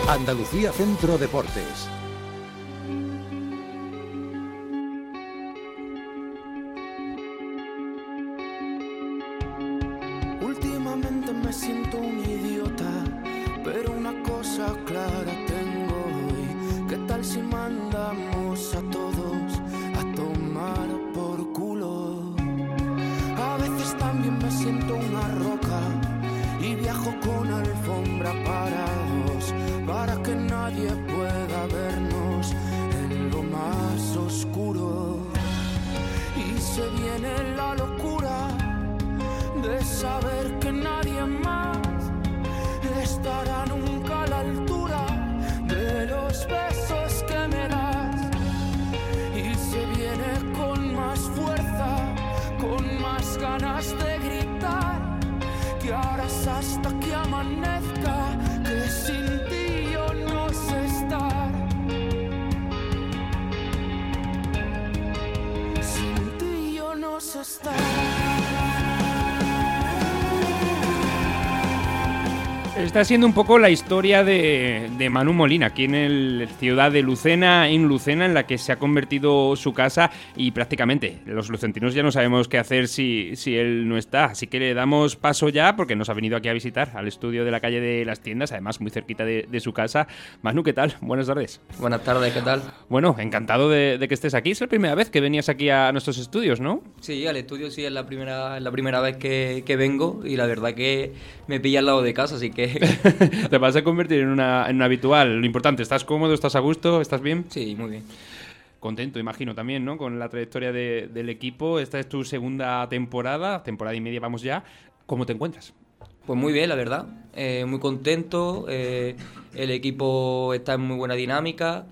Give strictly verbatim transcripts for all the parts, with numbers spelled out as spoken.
Andalucía Centro Deportes. Últimamente me siento un idiota, pero una cosa clara tengo hoy. ¿Qué tal si mandamos a todos a tomar por culo? A veces también me siento una roca y viajo con alfombra para dos, para que nadie pueda vernos en lo más oscuro. Y se viene la locura de saber que nadie más estará nunca a la altura de los besos que me das. Y se viene con más fuerza, con más ganas de gritar, que ahora es hasta que amanezca, que sin ti yo no sé estar. Sin ti yo no sé estar. Está siendo un poco la historia de, de Manu Molina, aquí en el ciudad de Lucena, en Lucena, en la que se ha convertido su casa y prácticamente los lucentinos ya no sabemos qué hacer si, si él no está. Así que le damos paso ya porque nos ha venido aquí a visitar al estudio de la calle de las Tiendas, además muy cerquita de, de su casa. Manu, ¿qué tal? Buenas tardes. Buenas tardes, ¿qué tal? Bueno, encantado de, de que estés aquí. Es la primera vez que venías aquí a nuestros estudios, ¿no? Sí, al estudio sí, es la primera, es la primera vez que, que vengo y la verdad que me pilla al lado de casa, así que... Te vas a convertir en una, en una habitual. Lo importante, ¿estás cómodo? ¿Estás a gusto? ¿Estás bien? Sí, muy bien. Contento, imagino, también, ¿no? Con la trayectoria de, del equipo. Esta es tu segunda temporada, temporada y media vamos ya. ¿Cómo te encuentras? Pues muy bien, la verdad. Eh, muy contento. Eh, el equipo está en muy buena dinámica,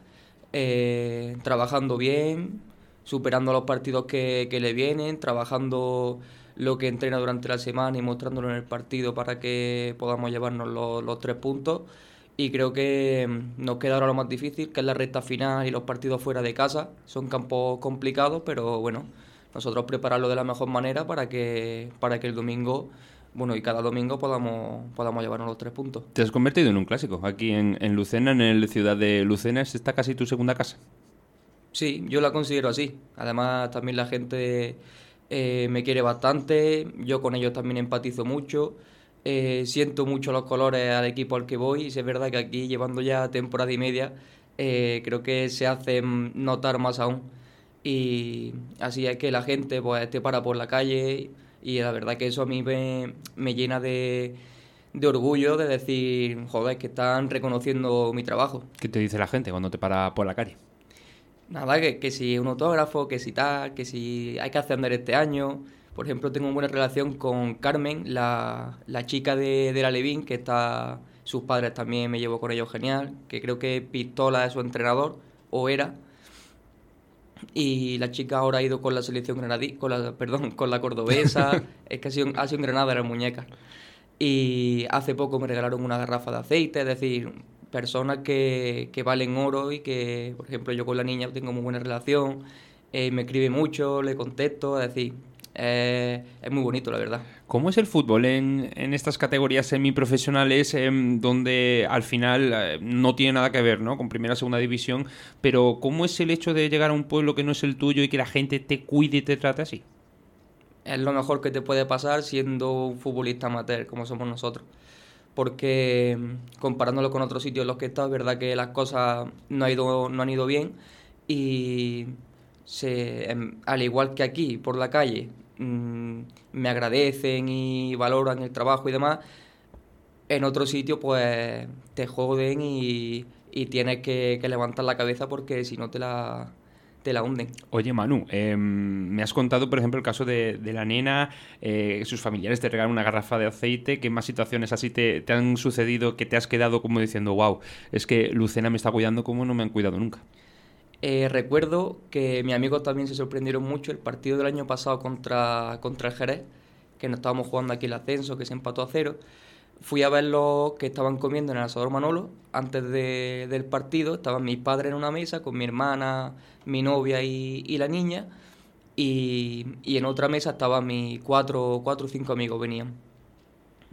eh, trabajando bien, superando los partidos que, que le vienen, trabajando lo que entrena durante la semana y mostrándolo en el partido para que podamos llevarnos los, los tres puntos. Y creo que nos queda ahora lo más difícil, que es la recta final y los partidos fuera de casa. Son campos complicados, pero bueno, nosotros prepararlo de la mejor manera para que, para que el domingo, bueno, y cada domingo podamos, podamos llevarnos los tres puntos. Te has convertido en un clásico aquí en, en Lucena, en el ciudad de Lucena. ¿Es esta casi tu segunda casa? Sí, yo la considero así. Además, también la gente... Eh, me quiere bastante, yo con ellos también empatizo mucho, eh, siento mucho los colores al equipo al que voy y es verdad que aquí, llevando ya temporada y media, eh, creo que se hacen notar más aún. Y así es que la gente pues te para por la calle y la verdad que eso a mí me, me llena de, de orgullo de decir, joder, que están reconociendo mi trabajo. ¿Qué te dice la gente cuando te para por la calle? Nada, que, que si un autógrafo, que si tal, que si hay que ascender este año. Por ejemplo, tengo una buena relación con Carmen, la, la chica de, de la Levín, que está, sus padres también me llevo con ellos genial, que creo que Pistola es su entrenador, o era. Y la chica ahora ha ido con la selección granadí, con la, perdón, con la cordobesa, es que ha sido, ha sido en Granada la muñeca. Y hace poco me regalaron una garrafa de aceite, es decir... personas que, que valen oro y que, por ejemplo, yo con la niña tengo muy buena relación, eh, me escribe mucho, le contesto, es decir, eh, es muy bonito, la verdad. ¿Cómo es el fútbol en, en estas categorías semiprofesionales eh, donde al final eh, no tiene nada que ver, ¿no?, con primera o segunda división, pero cómo es el hecho de llegar a un pueblo que no es el tuyo y que la gente te cuide y te trate así? Es lo mejor que te puede pasar siendo un futbolista amateur como somos nosotros. Porque comparándolo con otros sitios en los que he estado, es verdad que las cosas no, ha ido, no han ido bien y se, al igual que aquí, por la calle, mmm, me agradecen y valoran el trabajo y demás, en otro sitio pues te joden y, y tienes que, que levantar la cabeza porque si no te la... te la hunden. Oye, Manu, eh, me has contado, por ejemplo, el caso de, de la nena, eh, sus familiares te regalan una garrafa de aceite. ¿Qué más situaciones así te, te han sucedido que te has quedado como diciendo, wow, es que Lucena me está cuidando como no me han cuidado nunca? Eh, recuerdo que mis amigos también se sorprendieron mucho el partido del año pasado contra, contra el Jerez, que nos estábamos jugando aquí el ascenso, que se empató a cero. Fui a verlos que estaban comiendo en el asador Manolo antes de, del partido. Estaban mis padres en una mesa con mi hermana, mi novia y, y la niña. Y, y en otra mesa estaban mis cuatro, cuatro o cinco amigos, venían.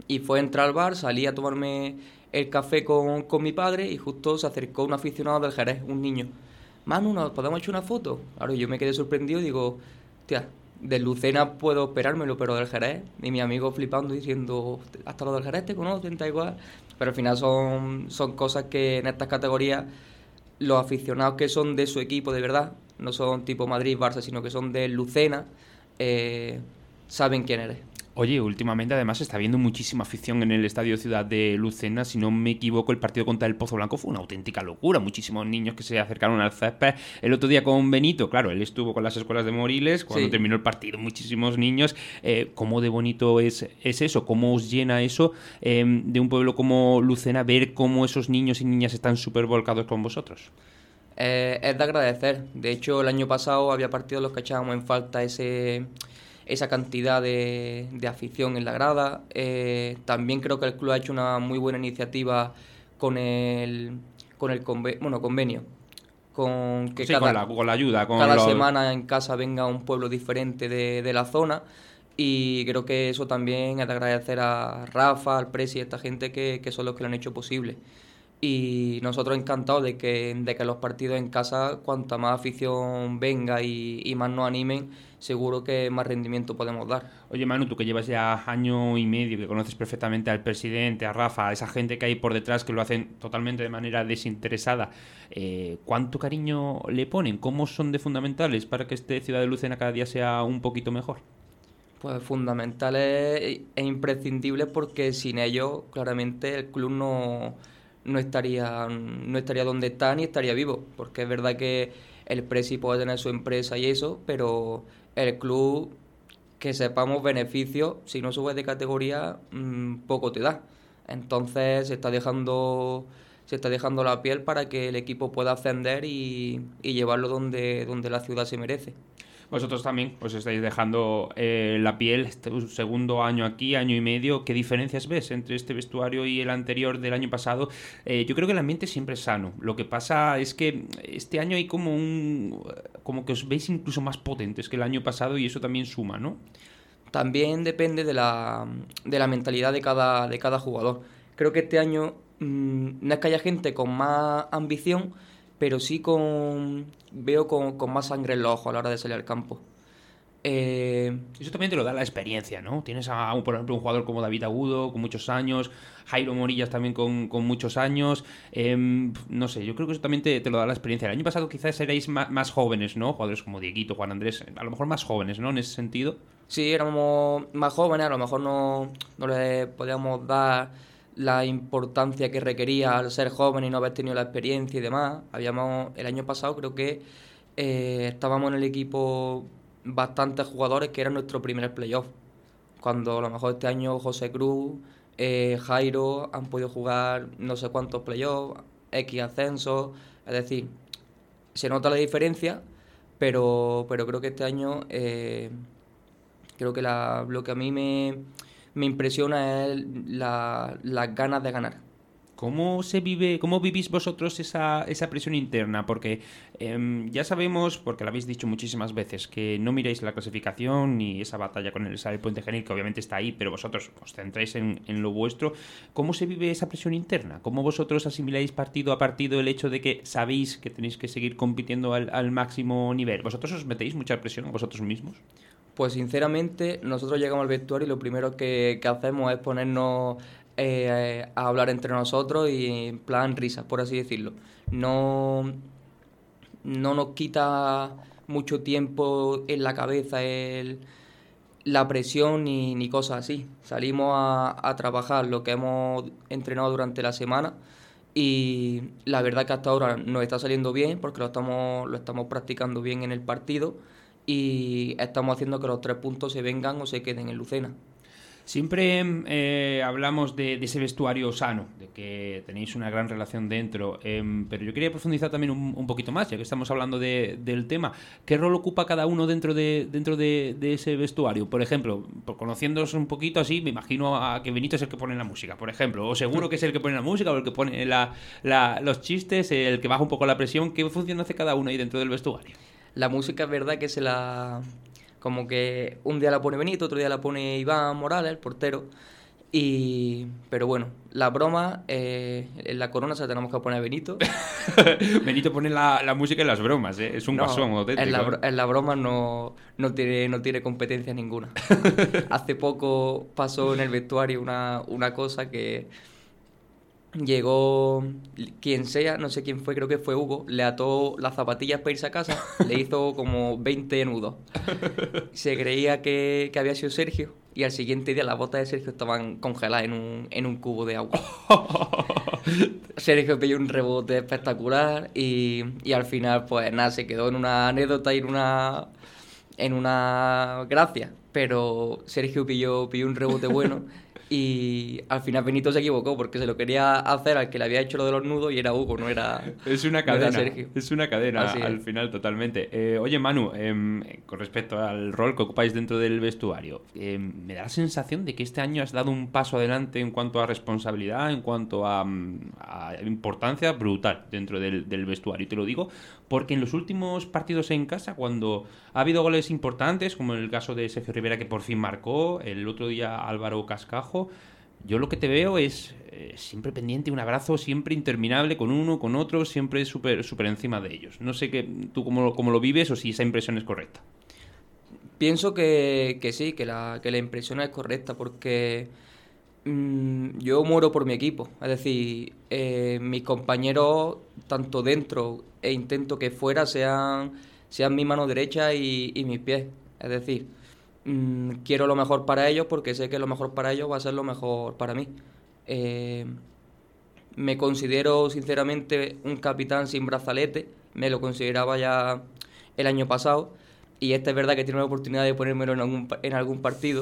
y fue entrar al bar, salí a tomarme el café con, con mi padre y justo se acercó un aficionado del Jerez, un niño. Manu, ¿nos podemos echar una foto? Claro, yo me quedé sorprendido y digo, tía, de Lucena puedo esperármelo, pero del Jerez. Y mi amigo flipando diciendo, hasta lo del Jerez te conocen, da igual. Pero al final son, son cosas que en estas categorías los aficionados que son de su equipo de verdad, no son tipo Madrid, Barça, sino que son de Lucena, eh, saben quién eres. Oye, últimamente además está habiendo muchísima afición en el Estadio Ciudad de Lucena. Si no me equivoco, el partido contra el Pozo Blanco fue una auténtica locura. Muchísimos niños que se acercaron al césped. El otro día con Benito, claro, él estuvo con las escuelas de Moriles. Cuando sí. terminó el partido, muchísimos niños. Eh, ¿Cómo de bonito es, es eso? ¿Cómo os llena eso eh, de un pueblo como Lucena, ver cómo esos niños y niñas están súper volcados con vosotros? Eh, es de agradecer. De hecho, el año pasado había partidos en los que echábamos en falta ese... esa cantidad de, de afición en la grada. Eh, también creo que el club ha hecho una muy buena iniciativa con el con el conve- bueno, convenio. Con que sí, cada, con, la, con la ayuda. Con cada los... semana en casa venga un pueblo diferente de, de la zona. Y creo que eso también es de agradecer a Rafa, al Presi y a esta gente que, que son los que lo han hecho posible. Y nosotros encantados de que, de que los partidos en casa, cuanta más afición venga y, y más nos animen, seguro que más rendimiento podemos dar. Oye, Manu, tú que llevas ya año y medio, que conoces perfectamente al presidente, a Rafa, a esa gente que hay por detrás que lo hacen totalmente de manera desinteresada, eh, ¿cuánto cariño le ponen? ¿Cómo son de fundamentales para que este Ciudad de Lucena cada día sea un poquito mejor? Pues fundamentales e imprescindibles, porque sin ellos claramente el club no... no estaría no estaría donde está ni estaría vivo, porque es verdad que el Presi puede tener su empresa y eso, pero el club, que sepamos beneficios, si no subes de categoría, mmm, poco te da. Entonces se está dejando se está dejando la piel para que el equipo pueda ascender y, y llevarlo donde, donde la ciudad se merece. Vosotros también os estáis dejando eh, la piel, este segundo año aquí, año y medio. ¿Qué diferencias ves entre este vestuario y el anterior del año pasado? Eh, yo creo que el ambiente siempre es sano. Lo que pasa es que este año hay como un... como que os veis incluso más potentes que el año pasado y eso también suma, ¿no? También depende de la, de la mentalidad de cada, de cada jugador. Creo que este año mmm, no es que haya gente con más ambición, pero sí con veo con, con más sangre en los ojos a la hora de salir al campo. Eh... Eso también te lo da la experiencia, ¿no? Tienes, a, por ejemplo, un jugador como David Agudo, con muchos años, Jairo Morillas también con, con muchos años. Eh, no sé, yo creo que eso también te, te lo da la experiencia. El año pasado quizás erais más, más jóvenes, ¿no? Jugadores como Dieguito, Juan Andrés, a lo mejor más jóvenes, ¿no? En ese sentido. Sí, éramos más jóvenes, a lo mejor no, no le podíamos dar la importancia que requería al ser joven y no haber tenido la experiencia y demás. Habíamos, el año pasado creo que eh, estábamos en el equipo bastantes jugadores que eran nuestro primer playoff, cuando a lo mejor este año José Cruz, eh, Jairo han podido jugar no sé cuántos playoffs, X ascensos, es decir, se nota la diferencia, pero, pero creo que este año eh, creo que la, lo que a mí me... me impresiona es la, las ganas de ganar. ¿Cómo se vive, cómo vivís vosotros esa, esa presión interna? Porque eh, ya sabemos, porque lo habéis dicho muchísimas veces, que no miráis la clasificación ni esa batalla con el Sal Puente Genil, que obviamente está ahí, pero vosotros os centráis en, en lo vuestro. ¿Cómo se vive esa presión interna? ¿Cómo vosotros asimiláis partido a partido el hecho de que sabéis que tenéis que seguir compitiendo al, al máximo nivel? ¿Vosotros os metéis mucha presión a vosotros mismos? Pues sinceramente, nosotros llegamos al vestuario y lo primero que, que hacemos es ponernos eh, a hablar entre nosotros y en plan risas, por así decirlo. No, no nos quita mucho tiempo en la cabeza el, la presión ni, ni cosas así. Salimos a, a trabajar lo que hemos entrenado durante la semana y la verdad que hasta ahora nos está saliendo bien porque lo estamos, lo estamos practicando bien en el partido. Y estamos haciendo que los tres puntos se vengan o se queden en Lucena. Siempre eh, hablamos de, de ese vestuario sano, de que tenéis una gran relación dentro, eh, pero yo quería profundizar también un, un poquito más, ya que estamos hablando de, del tema. ¿Qué rol ocupa cada uno dentro de dentro de, de ese vestuario? Por ejemplo, por conociéndoos un poquito así, me imagino a que Benito es el que pone la música, por ejemplo, o seguro que es el que pone la música o el que pone la, la, los chistes, el que baja un poco la presión. ¿Qué función hace cada uno ahí dentro del vestuario? La música es verdad que se la... como que un día la pone Benito, otro día la pone Iván Morales, el portero, Y, pero bueno, la broma, eh, en la corona se la tenemos que poner a Benito. Benito pone la, la música en las bromas, ¿eh? Es un No, guasón auténtico. En la, ¿eh? bro- en la broma no, no, tiene, no tiene competencia ninguna. Hace poco pasó en el vestuario una, una cosa que llegó quien sea, no sé quién fue, creo que fue Hugo, le ató las zapatillas para irse a casa, le hizo como veinte nudos. Se creía que, que había sido Sergio y al siguiente día las botas de Sergio estaban congeladas en un, en un cubo de agua. Sergio pilló un rebote espectacular y, y al final pues nada, se quedó en una anécdota y en una, en una gracia, pero Sergio pilló, pilló un rebote bueno. Y al final Benito se equivocó porque se lo quería hacer al que le había hecho lo de los nudos y era Hugo, no era, Es una no era cadena, Sergio. es una cadena Así es. al final totalmente. Eh, oye Manu, em, con respecto al rol que ocupáis dentro del vestuario, em, me da la sensación de que este año has dado un paso adelante en cuanto a responsabilidad, en cuanto a, mm, a importancia brutal dentro del, del vestuario. Y te lo digo porque en los últimos partidos en casa, cuando ha habido goles importantes, como en el caso de Sergio Rivera que por fin marcó, el otro día Álvaro Cascajo, yo lo que te veo es eh, siempre pendiente, un abrazo siempre interminable con uno, con otro, siempre súper súper encima de ellos. No sé que, tú cómo, cómo lo vives o si esa impresión es correcta. Pienso que, que sí, que la, que la impresión es correcta porque mm, yo muero por mi equipo. Es decir, eh, mis compañeros, tanto dentro e intento que fuera, sean, sean mi mano derecha y, y mis pies. Es decir, mm, quiero lo mejor para ellos porque sé que lo mejor para ellos va a ser lo mejor para mí. Eh, me considero sinceramente un capitán sin brazalete. Me lo consideraba ya el año pasado. Y esta es verdad que tiene la oportunidad de ponérmelo en algún, pa- en algún partido.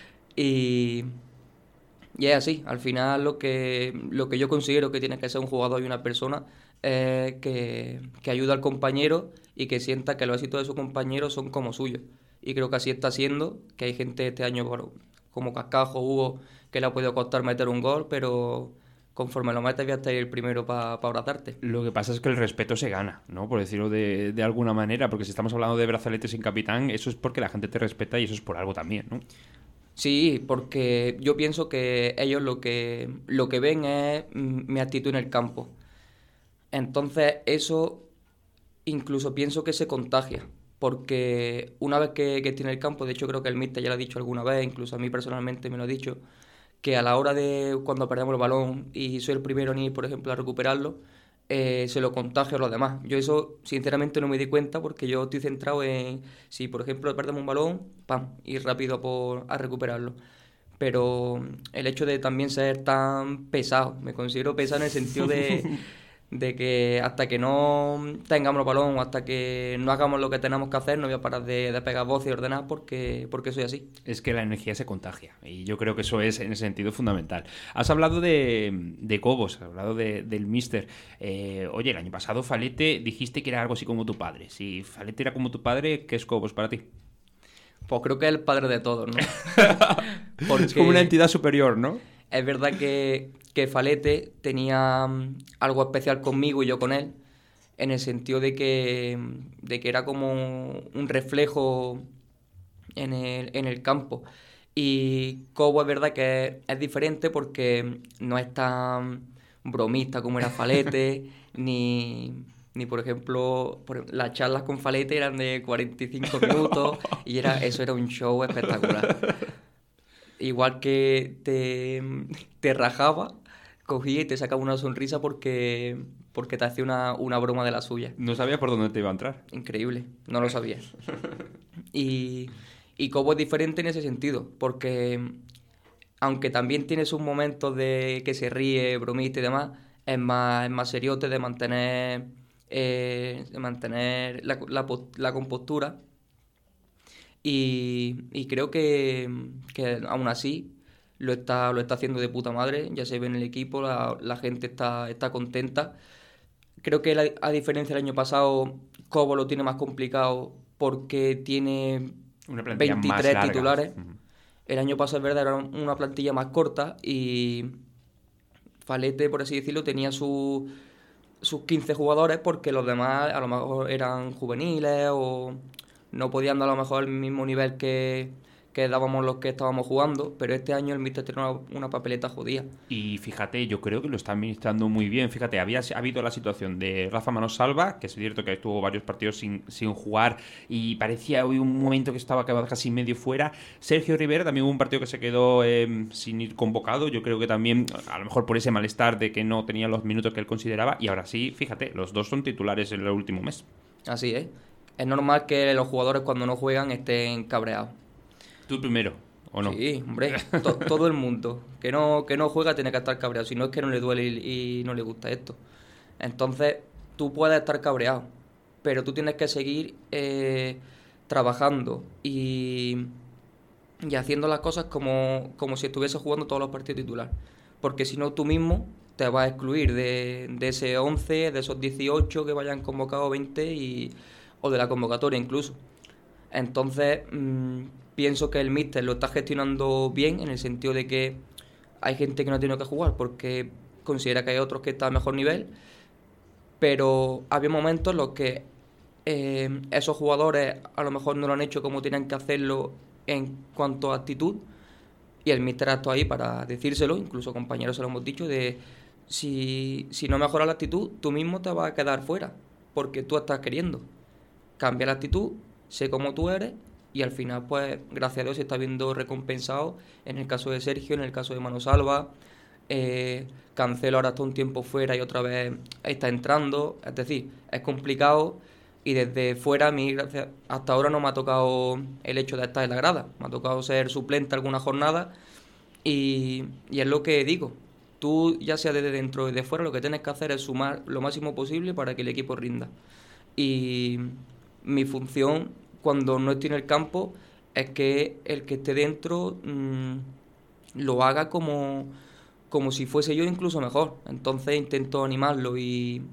Y, y es así. Al final lo que, lo que yo considero que tiene que ser un jugador y una persona es que, que ayuda al compañero y que sienta que los éxitos de su compañero son como suyos. Y creo que así está siendo, que hay gente este año bueno, como Cascajo, Hugo, que le ha podido costar meter un gol, pero conforme lo metes voy a estar el primero para abrazarte. Lo que pasa es que el respeto se gana, ¿no? Por decirlo de, de alguna manera, porque si estamos hablando de brazaletes sin capitán, eso es porque la gente te respeta y eso es por algo también, ¿no? Sí, porque yo pienso que ellos lo que, lo que ven es mm, mi actitud en el campo. Entonces eso incluso pienso que se contagia, porque una vez que, que estoy en el campo, de hecho creo que el míster ya lo ha dicho alguna vez, incluso a mí personalmente me lo ha dicho, que a la hora de cuando perdemos el balón y soy el primero en ir, por ejemplo, a recuperarlo, eh, se lo contagio a los demás. Yo eso, sinceramente, no me di cuenta porque yo estoy centrado en, si por ejemplo perdemos un balón, pam, ir rápido a, por, a recuperarlo. Pero el hecho de también ser tan pesado, me considero pesado en el sentido de, de que hasta que no tengamos el balón o hasta que no hagamos lo que tenemos que hacer, no voy a parar de, de pegar voces y ordenar porque, porque soy así. Es que la energía se contagia y yo creo que eso es en ese sentido fundamental. Has hablado de, de Cobos, has hablado de, del míster. Eh, oye, el año pasado Falete dijiste que era algo así como tu padre. Si Falete era como tu padre, ¿qué es Cobos para ti? Pues creo que es el padre de todos, ¿no? Es como una entidad superior, ¿no? Es verdad que, que Falete tenía mm, algo especial conmigo y yo con él, en el sentido de que, de que era como un reflejo en el, en el campo. Y Cobo es verdad que es diferente porque no es tan bromista como era Falete, ni, ni por ejemplo, por, las charlas con Falete eran de cuarenta y cinco minutos y era, eso era un show espectacular. Igual que te, te rajaba, cogía y te sacaba una sonrisa porque, porque te hacía una, una broma de la suya. No sabía por dónde te iba a entrar. Increíble, no lo sabía. Y, y Cobo es diferente en ese sentido, porque aunque también tiene sus momentos de que se ríe, bromista y demás, es más, es más seriote de mantener, eh, de mantener la, la, la compostura. Y, y creo que, que aún así lo está, lo está haciendo de puta madre, ya se ve en el equipo, la, la gente está, está contenta. Creo que la, a diferencia del año pasado, Cobo lo tiene más complicado porque tiene Una plantilla más veintitrés larga. titulares. Ujú. El año pasado, es verdad, era una plantilla más corta y Falete, por así decirlo, tenía su, sus quince jugadores porque los demás a lo mejor eran juveniles o no podían dar a lo mejor el mismo nivel que, que dábamos los que estábamos jugando, pero este año el míster tiene una, una papeleta jodida. Y fíjate, yo creo que lo está administrando muy bien. Fíjate, había ha habido la situación de Rafa Manosalva, que es cierto que estuvo varios partidos sin, sin jugar y parecía hoy un momento que estaba casi medio fuera. Sergio Rivera también hubo un partido que se quedó eh, sin ir convocado. Yo creo que también, a lo mejor por ese malestar de que no tenía los minutos que él consideraba. Y ahora sí, fíjate, los dos son titulares en el último mes. Así es. Es normal que los jugadores cuando no juegan estén cabreados. ¿Tú primero o no? Sí, hombre, to, todo el mundo que no, que no juega tiene que estar cabreado, si no es que no le duele y, y no le gusta esto. Entonces, tú puedes estar cabreado, pero tú tienes que seguir eh, trabajando y, y haciendo las cosas como, como si estuvieses jugando todos los partidos titular. Porque si no, tú mismo te vas a excluir de, de ese once, de esos dieciocho que vayan convocados, veinte y, o de la convocatoria incluso. Entonces, mmm, pienso que el míster lo está gestionando bien en el sentido de que hay gente que no tiene que jugar porque considera que hay otros que están a mejor nivel, pero había momentos en los que eh, esos jugadores a lo mejor no lo han hecho como tienen que hacerlo en cuanto a actitud, y el míster ha estado ahí para decírselo, incluso compañeros se lo hemos dicho, de si, si no mejoras la actitud, tú mismo te vas a quedar fuera, porque tú estás queriendo. Cambia la actitud, sé cómo tú eres, y al final, pues, gracias a Dios se está viendo recompensado en el caso de Sergio, en el caso de Manosalva. Eh, Cancelo ahora está un tiempo fuera y otra vez está entrando. Es decir, es complicado y desde fuera a mí, gracias, hasta ahora no me ha tocado el hecho de estar en la grada. Me ha tocado ser suplente alguna jornada y, y es lo que digo. Tú, ya sea desde dentro y de fuera, lo que tienes que hacer es sumar lo máximo posible para que el equipo rinda. Y mi función, cuando no estoy en el campo, es que el que esté dentro mmm, lo haga como, como si fuese yo, incluso mejor. Entonces intento animarlo y,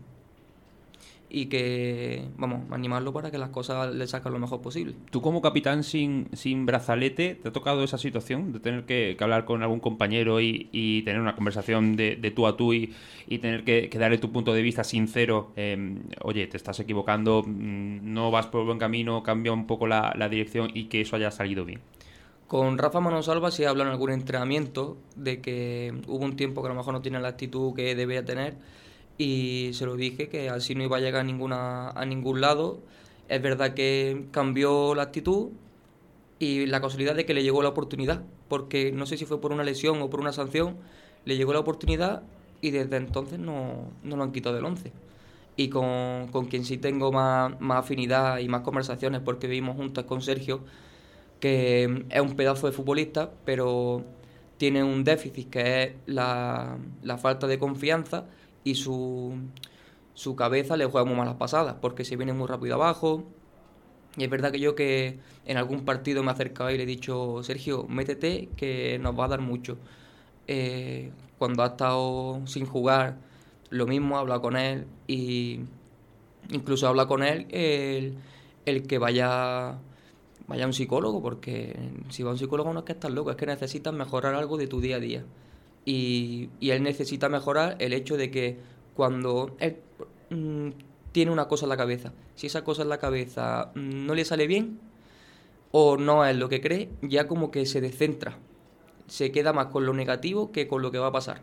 y que, vamos, animarlo para que las cosas le saquen lo mejor posible. Tú como capitán sin, sin brazalete, ¿te ha tocado esa situación de tener que, que hablar con algún compañero y, y tener una conversación de, de tú a tú y, y tener que, que darle tu punto de vista sincero? Eh, oye, te estás equivocando, no vas por buen camino, cambia un poco la, la dirección y que eso haya salido bien. Con Rafa Manosalva sí he hablado en algún entrenamiento de que hubo un tiempo que a lo mejor no tiene la actitud que debía tener, y se lo dije que así no iba a llegar a, ninguna, a ningún lado. Es verdad que cambió la actitud y la casualidad de que le llegó la oportunidad, porque no sé si fue por una lesión o por una sanción, le llegó la oportunidad y desde entonces no, no lo han quitado del once. Y con, con quien sí tengo más, más afinidad y más conversaciones, porque vivimos juntos, con Sergio, que es un pedazo de futbolista, pero tiene un déficit que es la, la falta de confianza, y su, su cabeza le juega muy malas pasadas, porque se viene muy rápido abajo. Y es verdad que yo que en algún partido me he acercado y le he dicho, Sergio, métete, que nos va a dar mucho. Eh, cuando ha estado sin jugar, lo mismo, he hablado con él, y incluso he hablado con él el, el que vaya, vaya a un psicólogo, porque si va a un psicólogo no es que estás loco, es que necesitas mejorar algo de tu día a día. Y, y él necesita mejorar el hecho de que cuando él mmm, tiene una cosa en la cabeza, si esa cosa en la cabeza mmm, no le sale bien o no es lo que cree, ya como que se descentra, se queda más con lo negativo que con lo que va a pasar.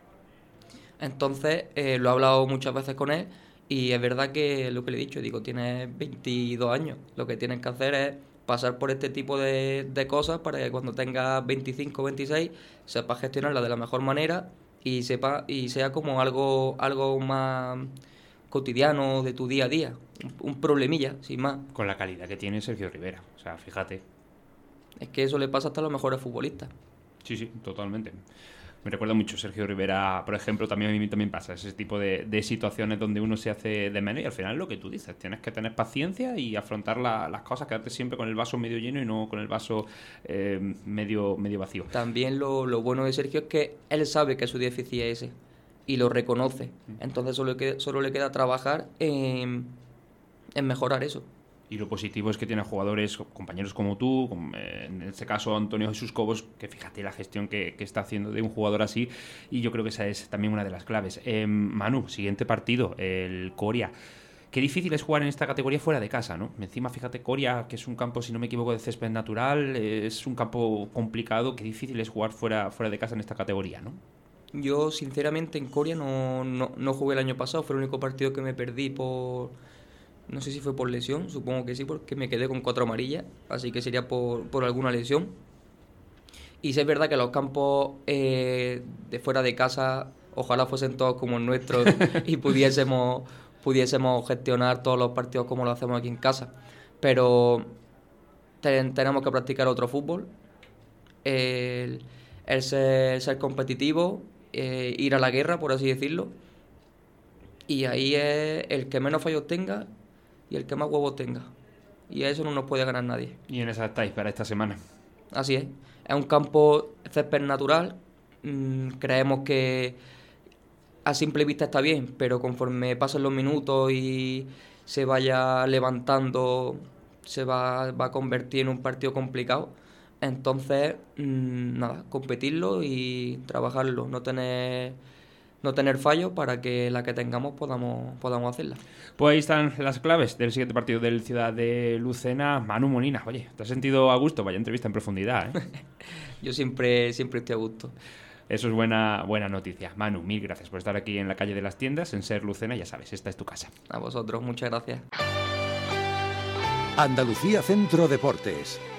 Entonces eh, lo he hablado muchas veces con él y es verdad que lo que le he dicho, digo, tienes veintidós años, lo que tienes que hacer es pasar por este tipo de, de cosas para que cuando tengas veinticinco o veintiséis sepas gestionarla de la mejor manera y sepa y sea como algo algo más cotidiano de tu día a día, un, un problemilla, sin más. Con la calidad que tiene Sergio Rivera, o sea, fíjate. Es que eso le pasa hasta a los mejores futbolistas. Sí, sí, totalmente. Me recuerda mucho Sergio Rivera, por ejemplo, también a mí también pasa ese tipo de, de situaciones donde uno se hace de menos y al final lo que tú dices, tienes que tener paciencia y afrontar la, las cosas, quedarte siempre con el vaso medio lleno y no con el vaso eh, medio, medio vacío. También lo, lo bueno de Sergio es que él sabe que su déficit es ese y lo reconoce, entonces solo, que, solo le queda trabajar en, en mejorar eso. Y lo positivo es que tiene jugadores, compañeros como tú, como en este caso Antonio Jesús Cobos, que fíjate la gestión que, que está haciendo de un jugador así, y yo creo que esa es también una de las claves. Eh, Manu, siguiente partido, el Coria. qué difícil es jugar en esta categoría fuera de casa, ¿no? Encima, fíjate, Coria, que es un campo, si no me equivoco, de césped natural, es un campo complicado, qué difícil es jugar fuera, fuera de casa en esta categoría, ¿no? Yo, sinceramente, en Coria no, no, no jugué el año pasado, fue el único partido que me perdí por... No sé si fue por lesión, supongo que sí, porque me quedé con cuatro amarillas, así que sería por, por alguna lesión. Y sí es verdad que los campos eh, de fuera de casa, ojalá fuesen todos como el nuestro y pudiésemos, pudiésemos gestionar todos los partidos como lo hacemos aquí en casa. Pero ten, tenemos que practicar otro fútbol, el, el ser, ser competitivo, eh, ir a la guerra, por así decirlo. Y ahí es el que menos fallos tenga y el que más huevos tenga. Y a eso no nos puede ganar nadie. Y en esa estáis para esta semana. Así es. Es un campo césped natural. Mm, creemos que a simple vista está bien, pero conforme pasen los minutos y se vaya levantando, se va, va a convertir en un partido complicado. Entonces, mmm, nada, competirlo y trabajarlo, no tener... no tener fallos para que la que tengamos podamos, podamos hacerla. Pues ahí están las claves del siguiente partido del Ciudad de Lucena. Manu Molina, oye, ¿te has sentido a gusto? Vaya entrevista en profundidad, ¿eh? Yo siempre, siempre estoy a gusto. Eso es buena, buena noticia. Manu, mil gracias por estar aquí en la calle de las Tiendas, en Ser Lucena, ya sabes, esta es tu casa. A vosotros, muchas gracias. Andalucía Centro Deportes.